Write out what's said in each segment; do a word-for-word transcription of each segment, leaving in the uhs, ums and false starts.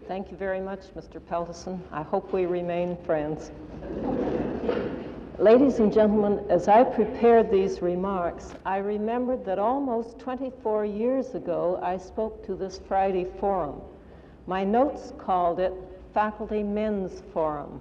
Thank you very much, Mister Peltison. I hope we remain friends. Ladies and gentlemen, as I prepared these remarks, I remembered that almost twenty-four years ago, I spoke to this Friday forum. My notes called it Faculty Men's Forum.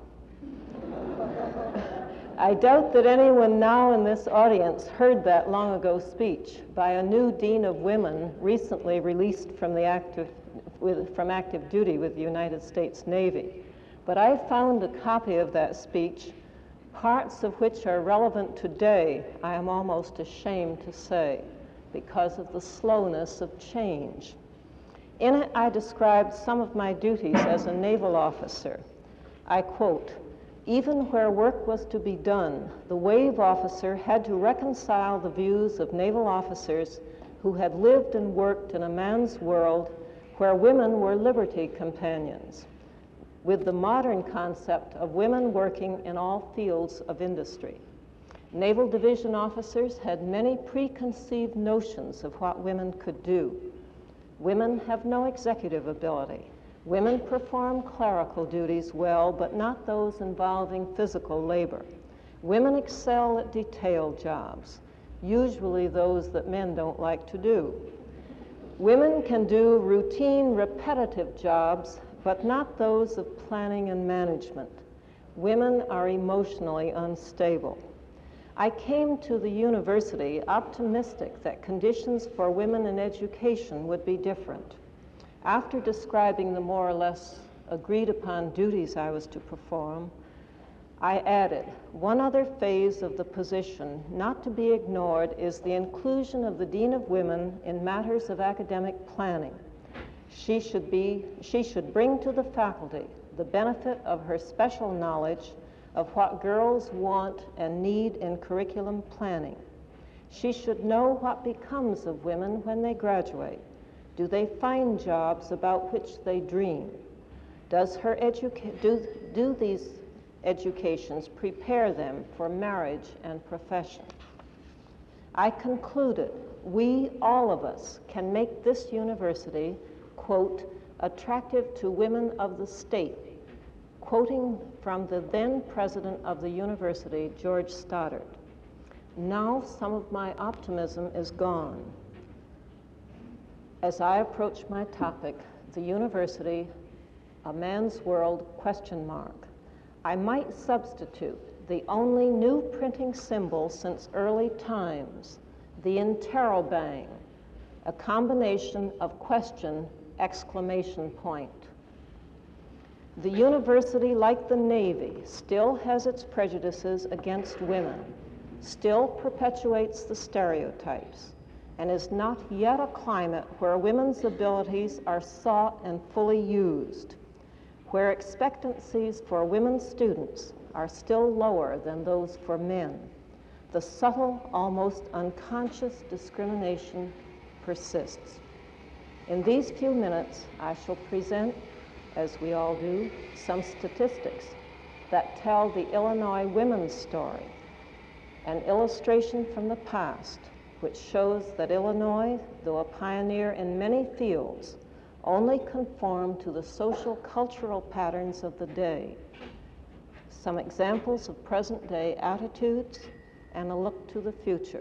I doubt that anyone now in this audience heard that long ago speech by a new Dean of Women recently released from, the active, with, from active duty with the United States Navy. But I found a copy of that speech, parts of which are relevant today, I am almost ashamed to say, because of the slowness of change. In it, I described some of my duties as a naval officer. I quote, "Even where work was to be done, the wave officer had to reconcile the views of naval officers who had lived and worked in a man's world where women were liberty companions, with the modern concept of women working in all fields of industry. Naval division officers had many preconceived notions of what women could do. Women have no executive ability. Women perform clerical duties well, but not those involving physical labor. Women excel at detail jobs, usually those that men don't like to do. Women can do routine, repetitive jobs, but not those of planning and management. Women are emotionally unstable. I came to the university optimistic that conditions for women in education would be different. After describing the more or less agreed upon duties I was to perform, I added, one other phase of the position not to be ignored is the inclusion of the Dean of Women in matters of academic planning. She should be, she should bring to the faculty the benefit of her special knowledge of what girls want and need in curriculum planning. She should know what becomes of women when they graduate. Do they find jobs about which they dream? Does her educa- do, do these educations prepare them for marriage and profession? I concluded, we, all of us, can make this university, quote, attractive to women of the state, quoting from the then president of the university, George Stoddard. Now some of my optimism is gone. As I approach my topic, the university, a man's world, question mark, I might substitute the only new printing symbol since early times, the interrobang, a combination of question, exclamation point. The university, like the Navy, still has its prejudices against women, still perpetuates the stereotypes, and is not yet a climate where women's abilities are sought and fully used, where expectancies for women students are still lower than those for men. The subtle, almost unconscious discrimination persists. In these few minutes, I shall present, as we all do, some statistics that tell the Illinois women's story, an illustration from the past which shows that Illinois, though a pioneer in many fields, only conformed to the social cultural patterns of the day. Some examples of present-day attitudes and a look to the future.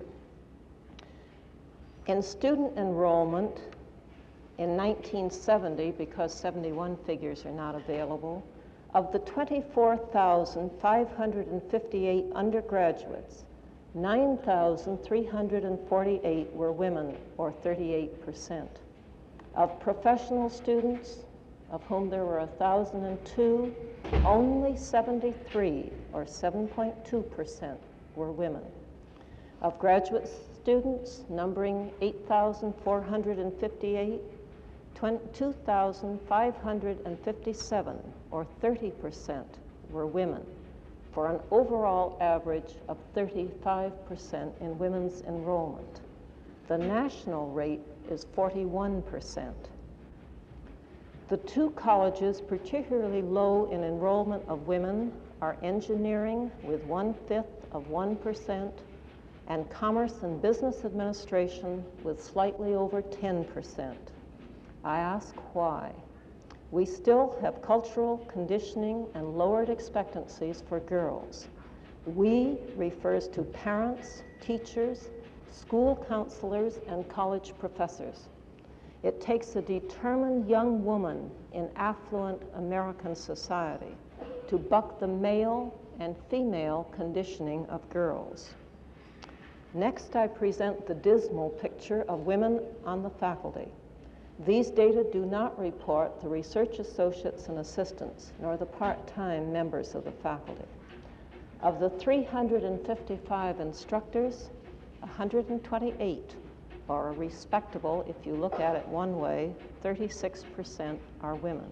In student enrollment in nineteen seventy, because seventy-one figures are not available, of the twenty-four thousand five hundred fifty-eight undergraduates, nine thousand three hundred forty-eight were women, or thirty-eight percent. Of professional students, of whom there were one thousand two, only seventy-three, or seven point two percent, were women. Of graduate students, numbering eight thousand four hundred fifty-eight, two thousand five hundred fifty-seven, or thirty percent, were women, for an overall average of thirty-five percent in women's enrollment. The national rate is forty-one percent. The two colleges particularly low in enrollment of women are engineering with one-fifth of one percent and commerce and business administration with slightly over ten percent. I ask why. We still have cultural conditioning and lowered expectancies for girls. We refers to parents, teachers, school counselors, and college professors. It takes a determined young woman in affluent American society to buck the male and female conditioning of girls. Next, I present the dismal picture of women on the faculty. These data do not report the research associates and assistants, nor the part-time members of the faculty. Of the three hundred fifty-five instructors, one hundred twenty-eight, or a respectable, if you look at it one way, thirty-six percent are women.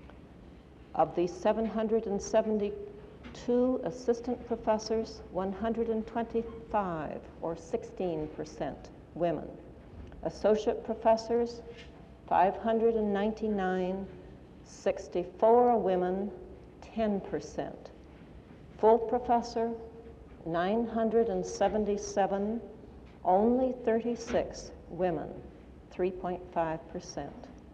Of the seven hundred seventy-two assistant professors, one hundred twenty-five, or sixteen percent, women. Associate professors, five hundred ninety-nine, sixty-four women, ten percent. Full professor, nine hundred seventy-seven, only thirty-six women, three point five percent.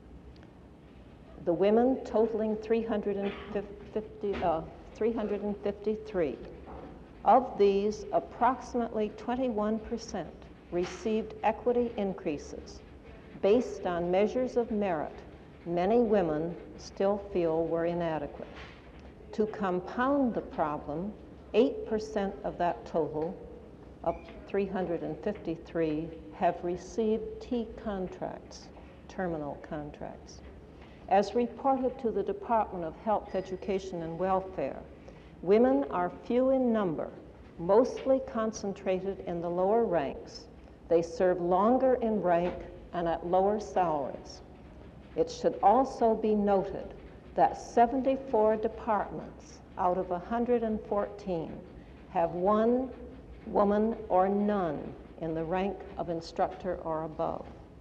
The women totaling three hundred fifty, uh, three hundred fifty-three. Of these, approximately twenty-one percent received equity increases. Based on measures of merit, many women still feel were inadequate. To compound the problem, eight percent of that total, of three hundred fifty-three, have received T contracts, terminal contracts. As reported to the Department of Health, Education, and Welfare, women are few in number, mostly concentrated in the lower ranks. They serve longer in rank and at lower salaries. It should also be noted that seventy-four departments out of one hundred fourteen have one woman or none in the rank of instructor or above.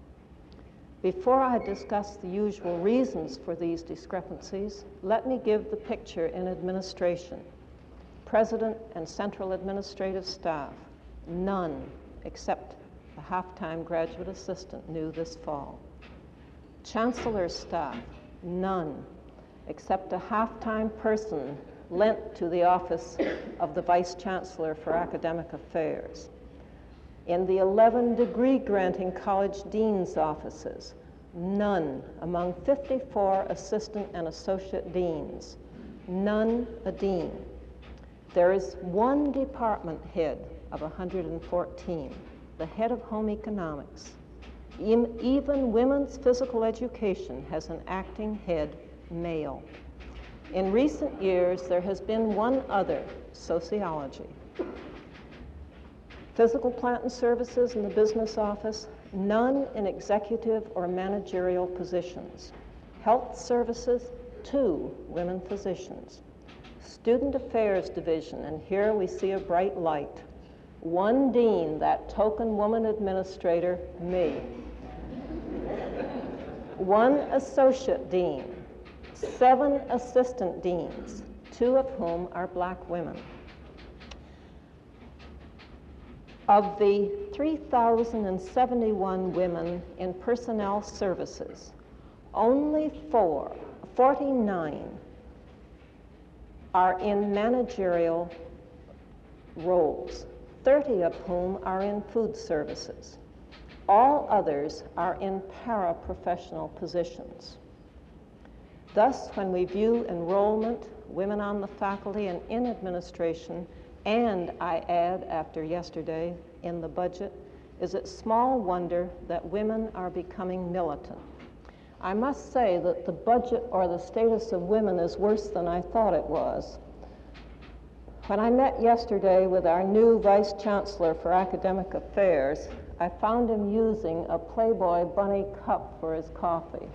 Before I discuss the usual reasons for these discrepancies, let me give the picture in administration. President and central administrative staff, none except a half-time graduate assistant new this fall. Chancellor's staff, none except a half-time person lent to the office of the Vice Chancellor for Academic Affairs. In the eleven degree granting college deans' offices, none among fifty-four assistant and associate deans, none a dean. There is one department head of one hundred fourteen, the head of home economics. Even women's physical education has an acting head male. In recent years, there has been one other, sociology. Physical plant and services in the business office, none in executive or managerial positions. Health services, two women physicians. Student affairs division, and here we see a bright light. One dean, that token woman administrator, me. One associate dean, seven assistant deans, two of whom are black women. Of the three thousand seventy-one women in personnel services, only four, forty-nine, are in managerial roles, thirty of whom are in food services. All others are in paraprofessional positions. Thus, when we view enrollment, women on the faculty and in administration, and I add, after yesterday, in the budget, is it small wonder that women are becoming militant. I must say that the budget or the status of women is worse than I thought it was. When I met yesterday with our new Vice Chancellor for Academic Affairs, I found him using a Playboy bunny cup for his coffee.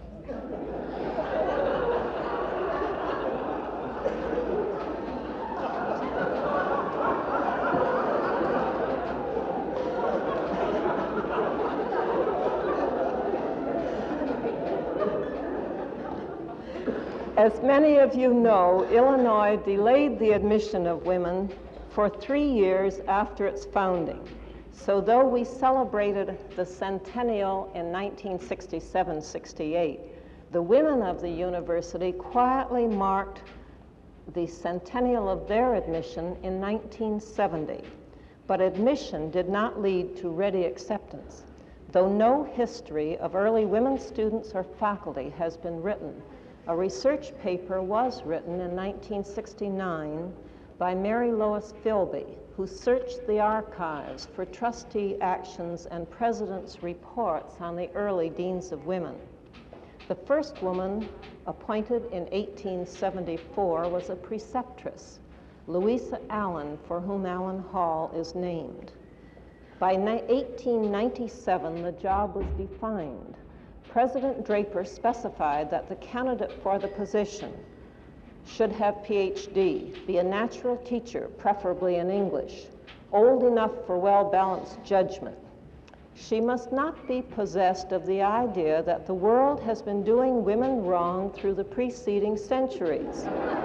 As many of you know, Illinois delayed the admission of women for three years after its founding. So though we celebrated the centennial in nineteen sixty-seven sixty-eight, The women of the university quietly marked the centennial of their admission in nineteen seventy, but admission did not lead to ready acceptance. Though no history of early women students or faculty has been written, a research paper was written in nineteen sixty-nine by Mary Lois Philby, who searched the archives for trustee actions and president's reports on the early deans of women. The first woman appointed in eighteen seventy-four was a preceptress, Louisa Allen, for whom Allen Hall is named. By eighteen ninety-seven, the job was defined. President Draper specified that the candidate for the position should have P H D, be a natural teacher, preferably in English, old enough for well-balanced judgment. She must not be possessed of the idea that the world has been doing women wrong through the preceding centuries.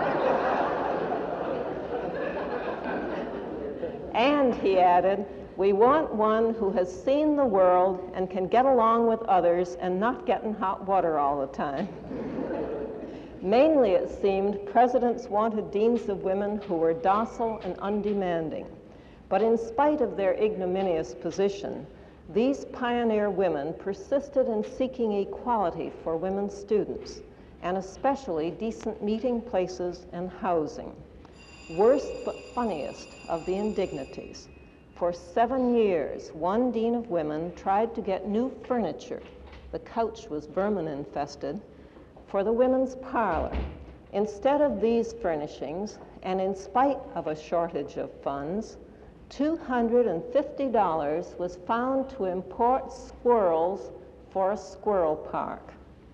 And, he added, we want one who has seen the world and can get along with others and not get in hot water all the time. Mainly, it seemed, presidents wanted deans of women who were docile and undemanding. But in spite of their ignominious position, these pioneer women persisted in seeking equality for women students, and especially decent meeting places and housing. Worst but funniest of the indignities. For seven years, one dean of women tried to get new furniture, the couch was vermin infested, for the women's parlor. Instead of these furnishings, and in spite of a shortage of funds, two hundred fifty dollars was found to import squirrels for a squirrel park.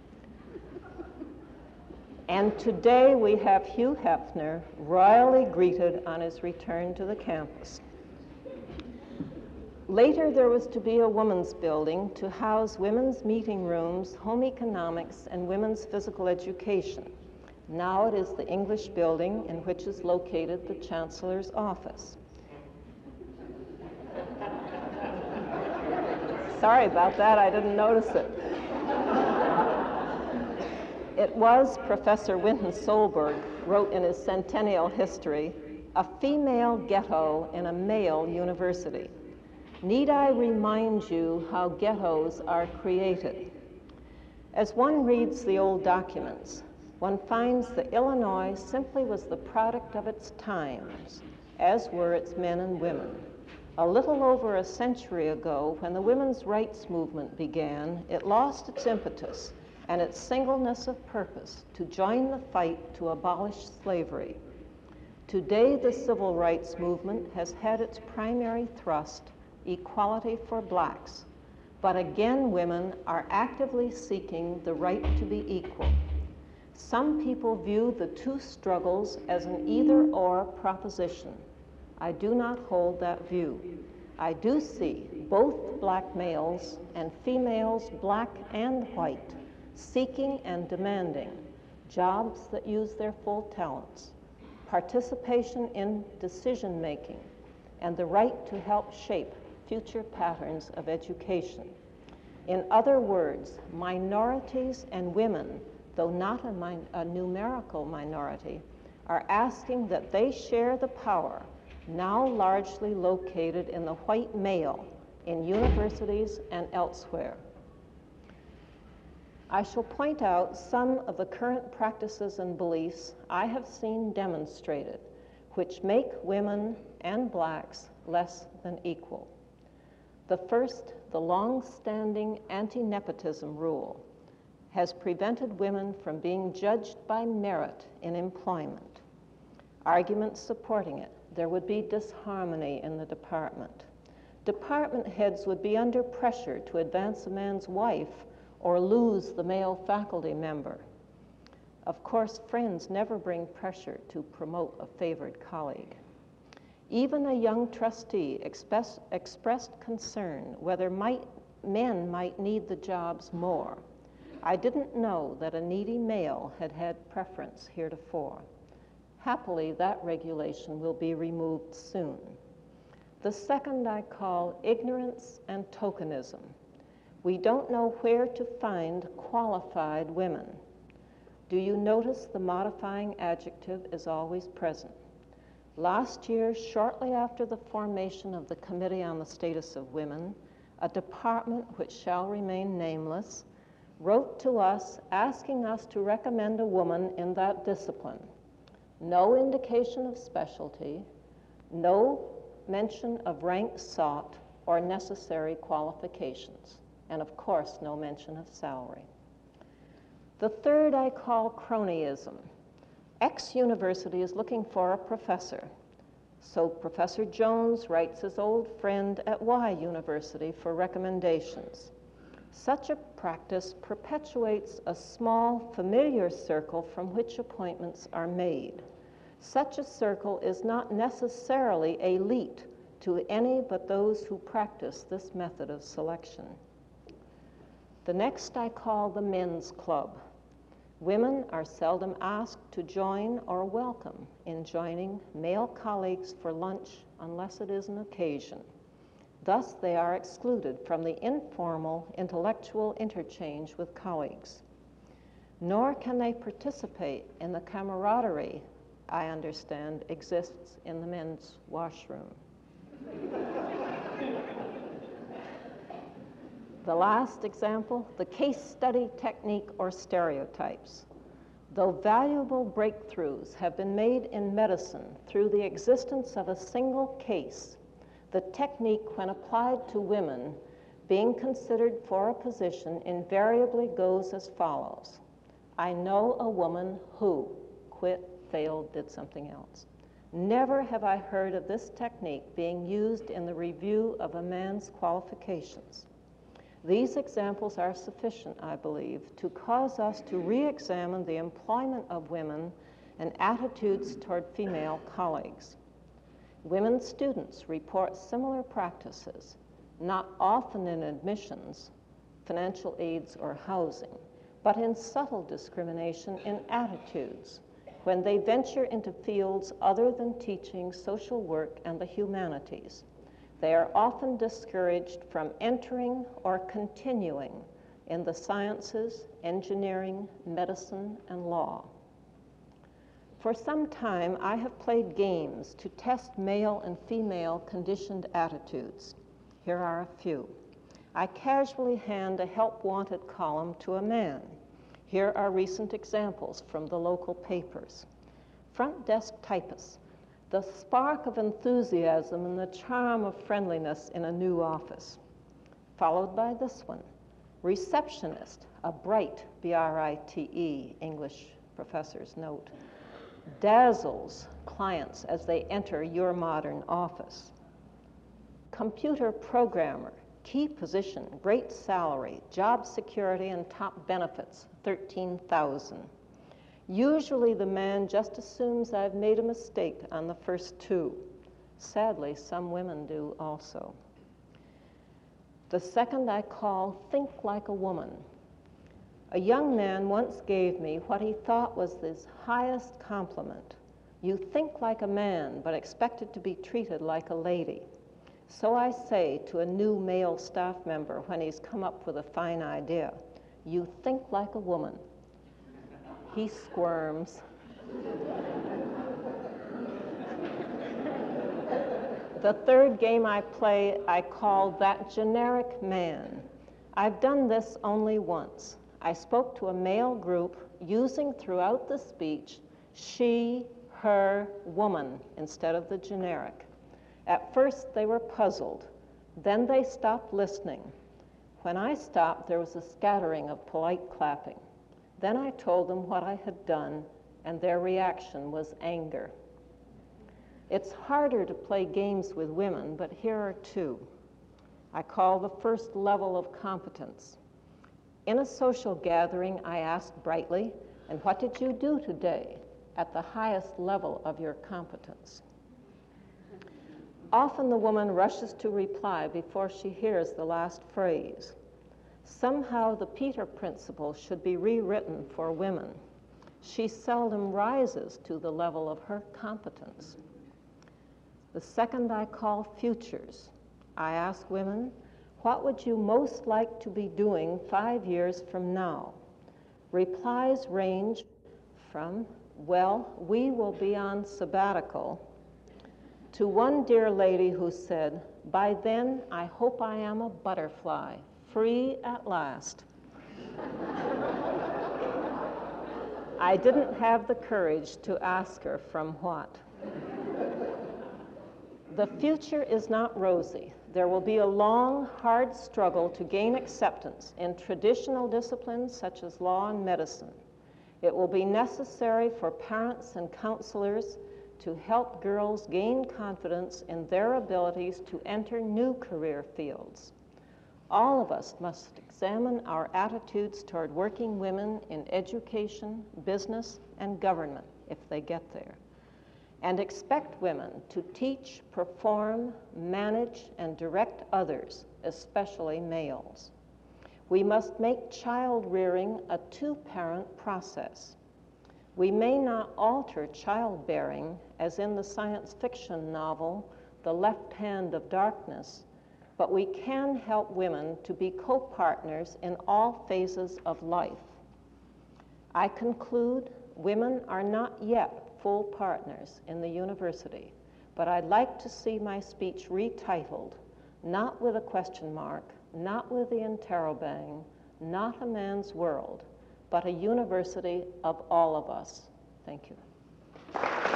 And today we have Hugh Hefner royally greeted on his return to the campus. Later, there was to be a women's building to house women's meeting rooms, home economics, and women's physical education. Now it is the English building in which is located the Chancellor's office. Sorry about that, I didn't notice it. It was, Professor Winton Solberg wrote in his centennial history, a female ghetto in a male university. Need I remind you how ghettos are created? As one reads the old documents, one finds that Illinois simply was the product of its times, as were its men and women. A little over a century ago, when the women's rights movement began, it lost its impetus and its singleness of purpose to join the fight to abolish slavery. Today, the civil rights movement has had its primary thrust equality for blacks, but again women are actively seeking the right to be equal. Some people view the two struggles as an either-or proposition. I do not hold that view. I do see both black males and females, black and white, seeking and demanding jobs that use their full talents, participation in decision-making, and the right to help shape future patterns of education. In other words, minorities and women, though not a, min a numerical minority, are asking that they share the power now largely located in the white male in universities and elsewhere. I shall point out some of the current practices and beliefs I have seen demonstrated, which make women and blacks less than equal. The first, the long-standing anti-nepotism rule, has prevented women from being judged by merit in employment. Arguments supporting it: there would be disharmony in the department. Department heads would be under pressure to advance a man's wife or lose the male faculty member. Of course, friends never bring pressure to promote a favored colleague. Even a young trustee express, expressed concern whether might, men might need the jobs more. I didn't know that a needy male had had preference heretofore. Happily, that regulation will be removed soon. The second I call ignorance and tokenism. We don't know where to find qualified women. Do you notice the modifying adjective is always present? Last year, shortly after the formation of the Committee on the Status of Women, a department which shall remain nameless wrote to us asking us to recommend a woman in that discipline. No indication of specialty, no mention of rank sought or necessary qualifications, and of course, no mention of salary. The third I call cronyism. X university is looking for a professor. So Professor Jones writes his old friend at Y university for recommendations. Such a practice perpetuates a small, familiar circle from which appointments are made. Such a circle is not necessarily elite to any but those who practice this method of selection. The next I call the men's club. Women are seldom asked to join or welcome in joining male colleagues for lunch unless it is an occasion. Thus, they are excluded from the informal intellectual interchange with colleagues. Nor can they participate in the camaraderie, I understand, exists in the men's washroom. The last example, the case study technique or stereotypes. Though valuable breakthroughs have been made in medicine through the existence of a single case, the technique when applied to women being considered for a position invariably goes as follows. I know a woman who quit, failed, did something else. Never have I heard of this technique being used in the review of a man's qualifications. These examples are sufficient, I believe, to cause us to re-examine the employment of women and attitudes toward female colleagues. Women students report similar practices, not often in admissions, financial aids, or housing, but in subtle discrimination in attitudes when they venture into fields other than teaching, social work, and the humanities. They are often discouraged from entering or continuing in the sciences, engineering, medicine, and law. For some time, I have played games to test male and female conditioned attitudes. Here are a few. I casually hand a help wanted column to a man. Here are recent examples from the local papers. Front desk typist. The spark of enthusiasm and the charm of friendliness in a new office. Followed by this one, receptionist, a bright, B R I T E, English professor's note, dazzles clients as they enter your modern office. Computer programmer, key position, great salary, job security, and top benefits, thirteen thousand. Usually the man just assumes I've made a mistake on the first two. Sadly, some women do also. The second I call think like a woman. A young man once gave me what he thought was his highest compliment. You think like a man, but expected to be treated like a lady. So I say to a new male staff member when he's come up with a fine idea, you think like a woman. He squirms. The third game I play, I call that generic man. I've done this only once. I spoke to a male group using throughout the speech she, her, woman instead of the generic. At first they were puzzled. Then they stopped listening. When I stopped, there was a scattering of polite clapping. Then I told them what I had done, and their reaction was anger. It's harder to play games with women, but here are two. I call the first level of competence. In a social gathering, I asked brightly, and what did you do today at the highest level of your competence? Often the woman rushes to reply before she hears the last phrase. Somehow the Peter Principle should be rewritten for women. She seldom rises to the level of her competence. The second I call futures. I ask women, What would you most like to be doing five years from now? Replies range from, well, we will be on sabbatical, to one dear lady who said, by then I hope I am a butterfly, free at last. I didn't have the courage to ask her from what. The future is not rosy. There will be a long, hard struggle to gain acceptance in traditional disciplines such as law and medicine. It will be necessary for parents and counselors to help girls gain confidence in their abilities to enter new career fields. All of us must examine our attitudes toward working women in education, business, and government, if they get there, and expect women to teach, perform, manage, and direct others, especially males. We must make child rearing a two-parent process. We may not alter childbearing, as in the science fiction novel, The Left Hand of Darkness, but we can help women to be co-partners in all phases of life. I conclude, women are not yet full partners in the university, but I'd like to see my speech retitled, not with a question mark, not with the interrobang, not a man's world, but a university of all of us. Thank you.